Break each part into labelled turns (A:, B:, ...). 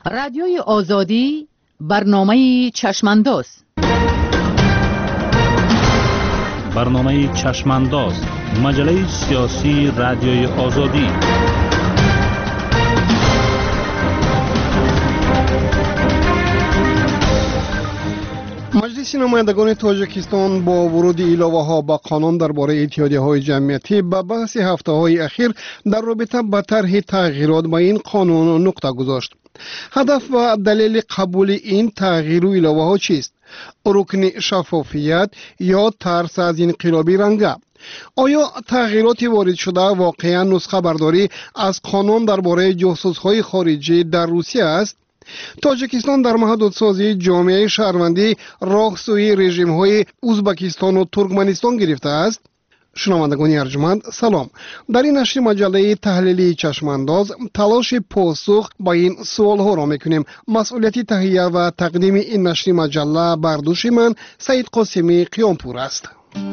A: رادیوی آزادی برنامه چشمانداز.
B: برنامه چشمانداز، مجله سیاسی رادیوی آزادی.
C: مجلس نمایندگان تاجیکستان با ورود علاوه‌ها به قانون درباره اتحادیه‌های جمعیتی به بحث هفته‌های اخیر در رابطه با طرح تغییرات به این قانون نقطه گذاشت. هدف و دلیل قبول این تغییر و علاوه‌ها چیست؟ رکن شفافیت یا ترس از انقلابی رنگه؟ آیا تغییرات وارد شده واقعا نسخه برداری از قانون درباره جاسوس‌های خارجی در روسیه است؟ تاجیکستان در محدودسازی جامعه شهروندی راه سوی رژیم‌های ازبکستان و ترکمنستان گرفته است. شنوندگان ارجمند سلام. در این نشر مجله تحلیلی چشمانداز تلاش پاسخ با این سوال‌ها را می‌کنیم. مسئولیت تهیه و تقدیم این نشر مجله بر دوش من سعید قاسمی قیامپور است.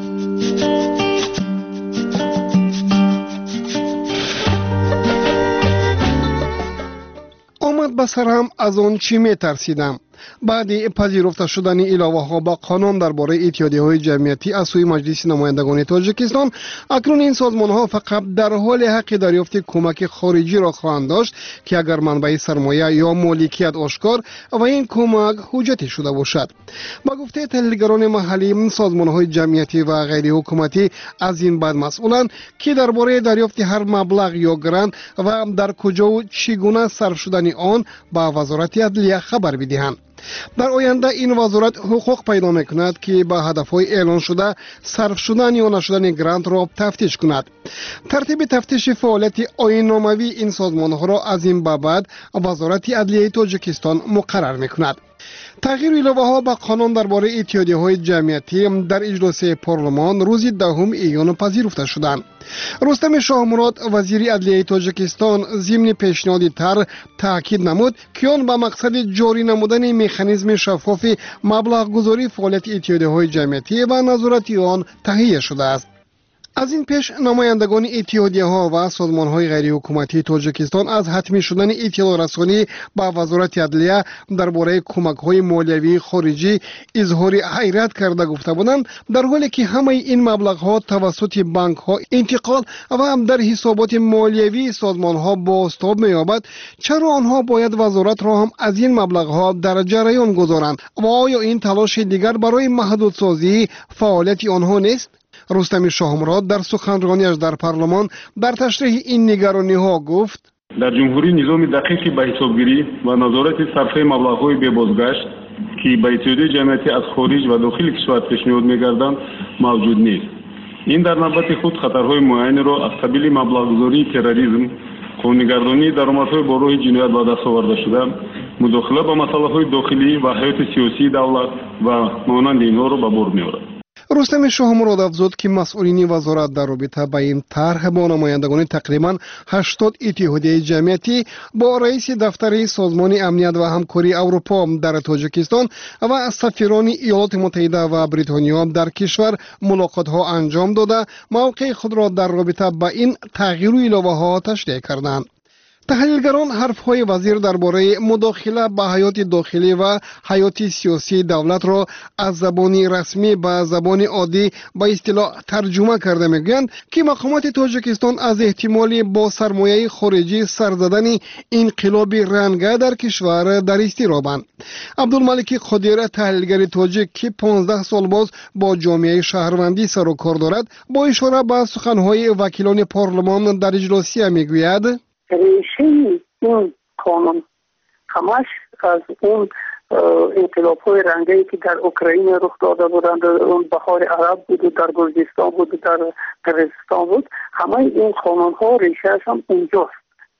C: آمد به سرم از آن چی می ترسیدم. بعد پذیرفته شدن علاوه‌ها با قانون درباره اتحادیه‌های جمعیتی از سوی مجلس نمایندگان تاجیکستان، اکنون این سازمان‌ها فقط در حال حق دریافت کمک خارجی را خواهند داشت که اگر منبع سرمایه یا مالکیت آشکار و این کمک حجتی شده باشد. با گفته تحلیلگران محلی، سازمان‌های جمعیتی و غیر حکومتی از این بعد مسئولند که درباره دریافت هر مبلغ یا گرانت و در کجا و چگونه صرف شدن آن با وزارت عدلیه خبر بدهند. در آینده این وزارت حقوق پیدا میکند که با هدفهای اعلان شده صرف شدن یا نشدن گرانت را تفتیش کند. ترتیب تفتیش فعالیت آیین‌ناموی این سازمان‌ها را از این به بعد وزارت عدلیه تاجیکستان مقرر میکند. تغییر علاوه‌ها به قانون درباره اتحادیه‌های جمعیتی در اجلاس پارلمان روز 10 ایون پذیرفته شدند. رستم شاهمراد وزیر عدلیه تاجیکستان ضمن پیشنهاد طرح تاکید نمود که آن به مقصد جاری نمودن مکانیزم شفاف مبلغ گذاری فعالیت اتحادیه‌های جمعیتی و نظارت آن تهیه شده است. از این پیش نمایندگان اتحادیه‌ها و سازمان‌های غیر حکومتی تاجیکستان از حتمی شدن اطلاع رسانی با وزارت عدلیه درباره کمک‌های مالیوی خارجی اظهار حیرت کرده گفته بودند، در حالی که همه این مبلغ‌ها توسط بانک‌ها انتقال و هم در حسابات مالیوی سازمان‌ها بازتاب می‌یابد، چرا آنها باید وزارت را هم از این مبلغ‌ها در جریان گذارند و آیا این تلاش دیگر برای محدودسازی فعالیت آنها نیست؟ رستم شاهمراد در سخنرانیش در پارلمان در تشریح این نگرانی‌ها گفت:
D: در جمهوری نظام دقیقی به حسابگیری و نظارت صرفه مبلغ‌های ببازگشت که به اتحادیه جمعیتی از خارج و داخل کشور پیشنهاد می‌گردند موجود نیست. این در نوبت خود خطرهای معینی را از قبیل مبلغ‌گذاری تروریسم، خونه‌گردانی درآمدهای با راه جنایت به دست آورده شده، مداخله به مسائل داخلی و حیات سیاسی دولت و مانند اینها را به بار می‌آورد.
C: رستم شاهمراد افزود که مسئولین وزارت در رابطه با این طرح با نمایندگان تقریباً 80 اتحادیه جمعیتی با رئیس دفتر سازمان امنیت و همکاری اروپا در تاجیکستان و سفیران ایالات متحده و بریتانیا در کشور ملاقات‌ها انجام داده موقع خود را در رابطه با این تغییر و علاوه‌ها تشریح کردند. تحلیلگران حرف‌های وزیر درباره مداخله به حیات داخلی و حیات سیاسی دولت را از زبان رسمی به زبان عادی به اصطلاح ترجمه کرده میگویند که مقامات تاجیکستان از احتمال با سرمایه خارجی سر زدن انقلاب رنگه در کشور در اضطرابند. عبدالملک قادر تحلیلگر تاجیک که 15 سال باز با جامعه شهروندی سر و کار دارد با اشاره به سخن‌های وکیلان پارلمان در اجلاسی میگوید:
E: ریشه این قانون همش از اون انقلاب‌های رنگی که در اوکراین رخ داده بودند، اون بهار عرب بود و در گرجستان بود و در قرقیزستان بود، همه این قانون‌ها ریشه‌اش هم اونجاست.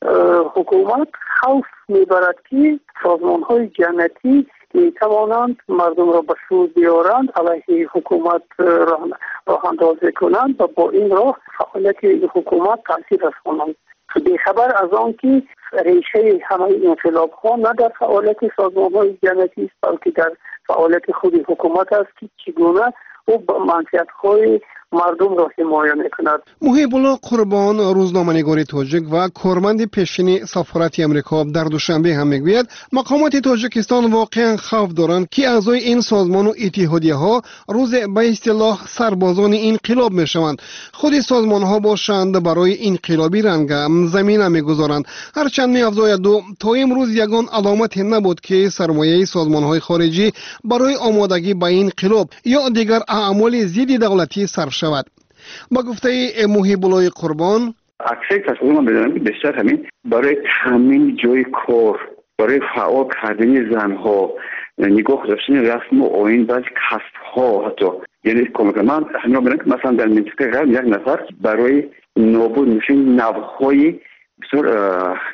E: حکومت خوف میبرد که سازمان‌های جمعیتی میتوانند مردم را به سود بیارند، علیه حکومت راه اندازی کنند و با این راه فعالیت حکومت تاثیر رسانند. بی‌خبر از آن که ریشه همه انقلاب ها نه در فعالیت سازمان های جمعیتی است، بلکه در فعالیت خود حکومت است که چگونه او با منفعت های مردم را حمایت میکند.
C: محیب الله قربان، روزنامه‌نگار تاجیک و کارمند پیشین سفارت امریکا در دوشنبه هم میگوید مقامات تاجیکستان واقعا خوف دارند که اعضای این سازمان و اتحادیه ها روز به اصطلاح سربازان انقلاب میشوند. خود سازمان ها باشند برای انقلابی رنگ زمینه میگذارند. هرچند میافزاید تا امروز یگان علامت نبود که سرمایه سازمان های خارجی برای آمادگی به انقلاب یا دیگر اعمال ضد دولتی صرف شود. با گفته محیب الله قربان،
F: اکثر تصمیم من بدانم که بیشتر همین برای تامین جای کار، برای فعال کردن زنها، نگاه داشتن رسم و آیین بعضی کسب‌ها، حتی یعنی کمک من همین رو که مثلا در منطقه غرب یک نفر برای نابود میشن نوهای بسیار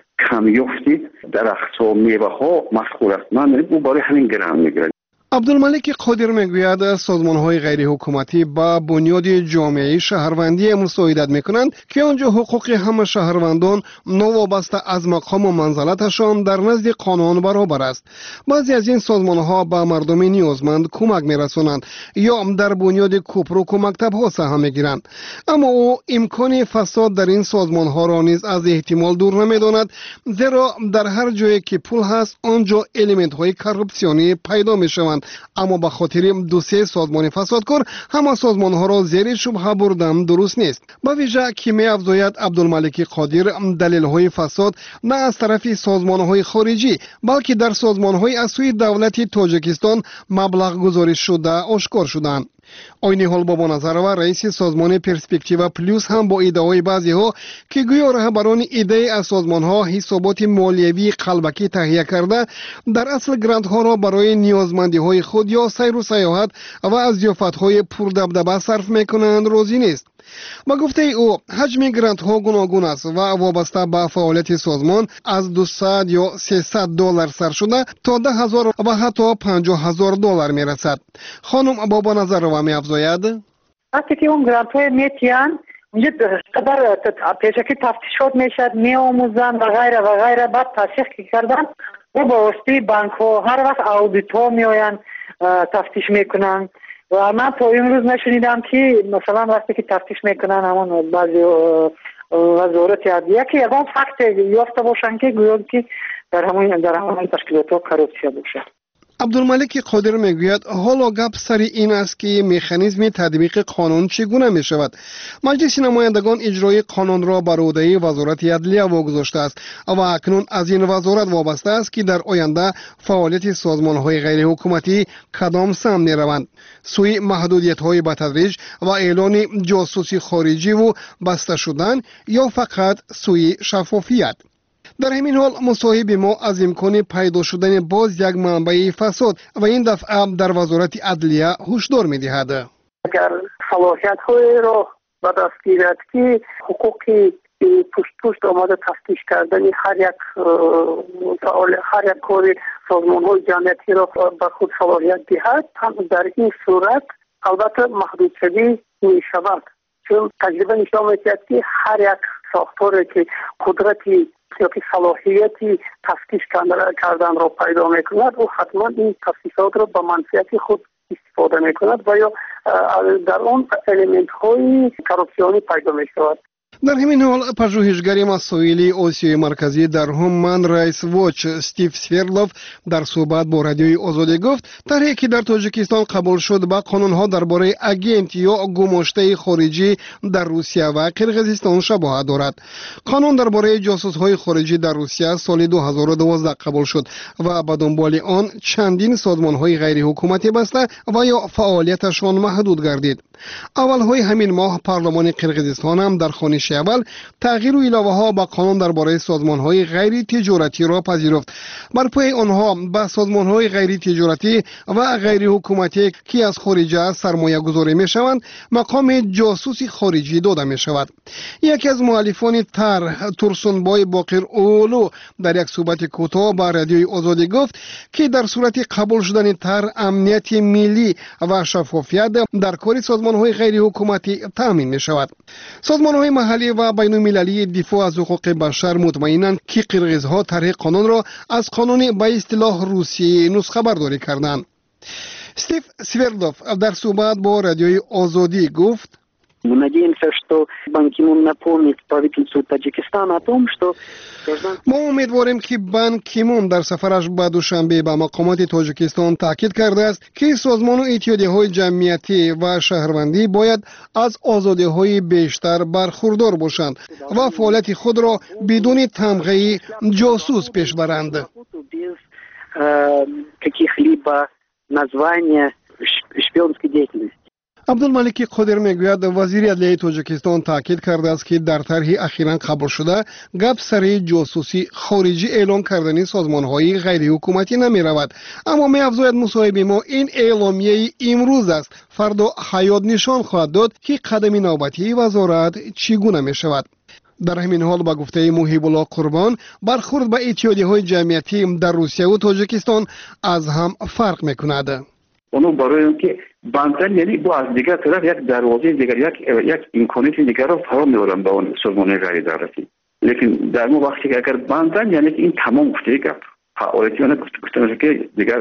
F: کمیافتی درخت‌ها، میوه‌ها مشغول است. من او برای همین گرم میگیرم.
C: عبدالملک قادر میگوید سازمان‌های غیر حکومتی با بنیاد جامعه شهروندی مساعدت میکنند که آنجا حقوق همه شهروندان نوابسته از مقام و منزلتشان در نزد قانون برابر است. بعضی از این سازمان‌ها با مردم نیازمند کمک میرسانند یا در بنیاد کوپروک و مکتب‌ها سهم میگیرند، اما او امکان فساد در این سازمان‌ها را نیز از احتمال دور نمیداند، زیرا در هر جایی که پول هست آنجا الیمنت‌های کارپسیونی پیدا میشوند. اما به خاطر دو سه سازمان فسادکار همه سازمان ها را زیر شبهه بردن درست نیست. با ویژه که می افزاید عبدالملک قادر دلیل های فساد نه از طرف سازمان های خارجی بلکه در سازمان های از سوی دولت تاجیکستان مبلغ گذاری شده آشکار شدند. عین حال بابا نظرова رئیس سازمان پرسپکتیو پلوس هم با ایده‌های بعضی‌ها که گویا رهبران ایده از سازمان‌ها حسابات مالیوی قلبکی تهیه کرده در اصل گرانت‌ها را برای نیازمندی‌های خود یا سیر و سیاحت و از ضیافت‌های پردبدبه صرف می‌کنند راضی نیست. با گفته او حجم گرانت ها گوناگون است و وابسته به فعالیت سازمان از 200 یا 300 دلار سر شده تا 10,000 و حتی 50,000 دلار می رسد. خانم بابا نظرова می افزاید
G: وقتی که اون گرانت های میتیان اونجا قدر پیشکی تفتیشات میشد، می آموزن و غیره و غیره، بعد تحقیق کردن و با واسطه بانک ها هر وقت اودیت ها می آین تفتیش میکنن و من تا امروز نشنیدم که مثلا وقتی که تفتیش میکنن همون بعضی وزارت عدلیه که یکان فکت یافته باشن که گویا که در همون تشکیلات ها کروپسیا باشه.
C: عبدالملک قادر میگوید حالا گپ سر این است که مکانیزم تطبیق قانون چگونه می شود. مجلس نمایندگان اجرای قانون را بر عهده وزارت عدلیه واگذاشته است و اکنون از این وزارت وابسته است که در آینده فعالیت سازمان های غیر حکومتی کدام سمت می روند، سوی محدودیت های به تدریج و اعلان جاسوسی خارجی و بسته شدن یا فقط سوی شفافیت. در همین حال مصاحب ما از امکان پیدا شدن باز یک منبع فساد و این دفعه در وزارت عدلیه هشدار می‌دهد.
E: اگر صلاحیت‌های را به دست گیرد که حقوقی پشت آمده تفتیش کردن هر یک کار سازمان‌های جمعیتی را به خود صلاحیت دهد، هم در این صورت البته محدود شدی می‌شود، چون تجربه نشان می‌دهد که هر یک ساختاری که قدرتی یا که صلاحیتی تفتیش کردن را پیدا میکند او حتما این تفتیشات را به منفعت خود استفاده میکند و یا در اون الیمنت های کروپسیونی پیدا میشود.
C: در همین حال پژوهشگر مسائل آسیای مرکزی در هومن رایتس واچ استیو سویردلوف در صحبت با رادیوی آزادی گفت طرحی که در تاجیکستان قبول شد با قانون‌ها درباره اگنت یا گماشته خارجی در روسیه و قرقیزستان شباهت دارد. قانون درباره جاسوس‌های خارجی در روسیه سال 2012 قبول شد و به دنبال آن چندین سازمان‌های غیر حکومتی بسته و یا فعالیتشان محدود گردید. اولهای همین ماه پارلمان قرقیزستان هم در خوانش اول تغییر و علاوه ها به قانون درباره سازمان های غیر تجارتی را پذیرفت. بر پای آنها به سازمان های غیر تجارتی و غیر حکومتی که از خارج سرمایه گذاری می شوند مقام جاسوسی خارجی داده می شود. یکی از مؤلفان طرح تورسونبای باقر اولو در یک صحبت کوتاه با رادیوی آزادی گفت که در صورت قبول شدن طرح امنیت ملی و شفافیت در کار سازمان های غیر حکومتی تامین می شود. سازمان های محلی و بین المللی دفاع از حقوق بشر مطمئنند که قرقیزها طرح قانون را از قانون به اصطلاح روسی نسخه برداری کردند. استیو سویردلوف در صحبت با رادیوی آزادی گفت
H: Мы надеемся, что Бан Ки Мун напомнит правительству Таджикистана о том, что
C: ما امیدواریم که بان کی مون در سفرش به دوشنبه به مقامات تاجیکستان تاکید کرده است که سازمان و اتحادیه‌های جمعیتی و شهروندی باید از آزادی‌های بیشتر برخوردار باشند و فعالیت خود را بدون تمغه جاسوس پیش برند.
H: каких-либо названия шпионской деятельности.
C: عبدالملک قادر میگوید وزیر عدلیه تاجیکستان تاکید کرده است که در طرح اخیراً قبول شده گپ سر جاسوسی خارجی اعلام کردن سازمان‌های غیر حکومتی نمی رود، اما می افزاید مصاحبه ما این اعلامیه امروز است، فردا حیات نشان خواهد داد که قدم نوبتی وزارت چگونه می شود. در همین حال با گفته محیب الله قربان برخورد به اتحادیه‌های جمعیتی در روسیه و تاجیکستان از هم فرق می‌کند.
F: اونو برای اینکه بانتن یعنی با از دیگر طرف یک دروازه دیگر یک امکانات دیگر را فراهم می‌آورند به اون سازمان غیر دولتی. لیکن در اون وقتی که اگر بانتن یعنی این تمام گفته گپ فعالیتی اون گفتن که دیگر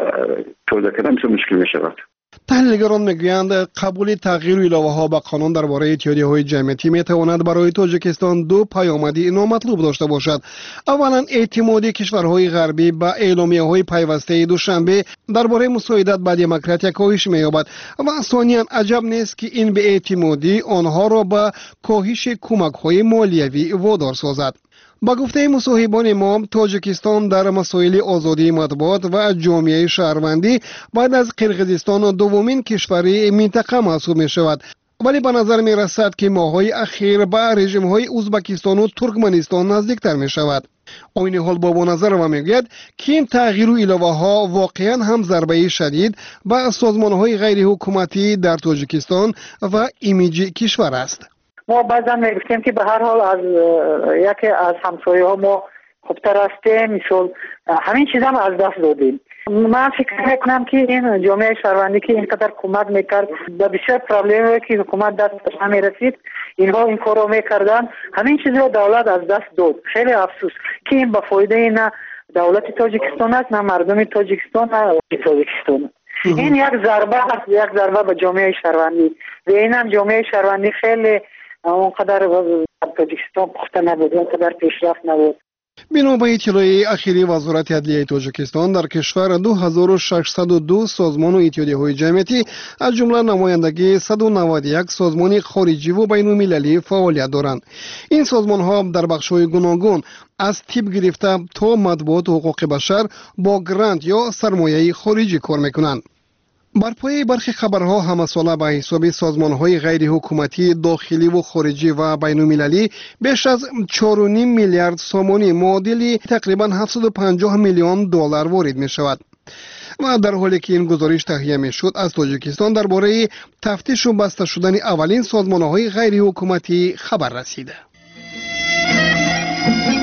F: توضیح کردن مشکل می‌شود.
C: تحلیلگران میگویند قبول تغییر الهه‌ها به قانون درباره اتحادیه‌های جمعیتی میتواند برای تاجیکستان دو پیامدی نامطلوب داشته باشد. اولا اعتماد کشورهای غربی به اعلامیه‌های پیوسته دوشنبه درباره مساعدت به دموکراسی کاهش می‌یابد و ثانیاً عجب نیست که این بی‌اعتمادی آنها را به کاهش کمک‌های مالیوی وادار سازد. با گفته مصاحبان ما تاجیکستان در مسائل آزادی مطبوعات و جامعه شهروندی بعد از قرقیزستان دومین کشور منطقه محسوب می شود، ولی به نظر می رسد که ماهای اخیر به رژیم های ازبکستان و ترکمنستان نزدیکتر می شود. آین حال با نظر و میگوید که این تغییر و علاوه ها واقعا هم ضربه شدید به سازمان های غیر حکومتی در تاجیکستان و ایمیج کشور است.
G: ما بعضا میگفتیم که به هر حال از یکی از همسایه ها ما خوبتر هستیم، مثل همین چیز هم از دست دادیم. من فکر میکنم که این جامعه شهروندی که اینقدر کمک میکرد به بسیار پرابلمی که حکومت دستش نمیرسید، اینها این کار رو میکردن، همین چیز رو دولت از دست داد. خیلی افسوس که این به فایده نه دولت تاجیکستان است نه مردم تاجیکستان نه تاجیکستان. این یک ضربه است، یک ضربه به جامعه شهروندی و این هم جامعه شهروندی خیلی اونقدر تاجیکستان پخته نبود، اونقدر پیشرفت نبود.
C: بنا به اطلاع اخیری وزارت عدلیه تاجیکستان در کشور 2602 سازمان و اتحادیه‌های جمعیتی از جمله نمایندگی 191 سازمان خارجی و بین‌المللی فعالیت دارند. این سازمان‌ها در بخش‌های گوناگون از تیپ گرفته تا مطبوعات و حقوق بشر با گرانت یا سرمایه خارجی کار می‌کنند. بر پایه برخی خبرها همساله به حساب سازمان‌های غیر حکومتی داخلی و خارجی و بین‌المللی بیش از 4.5 میلیارد سومانی معادل تقریباً 750 میلیون دلار وارد می‌شود. و در حالی که این گزارش تهیه می‌شد از تاجیکستان درباره تفتیش و بسته شدن اولین سازمان‌های غیر حکومتی خبر رسیده.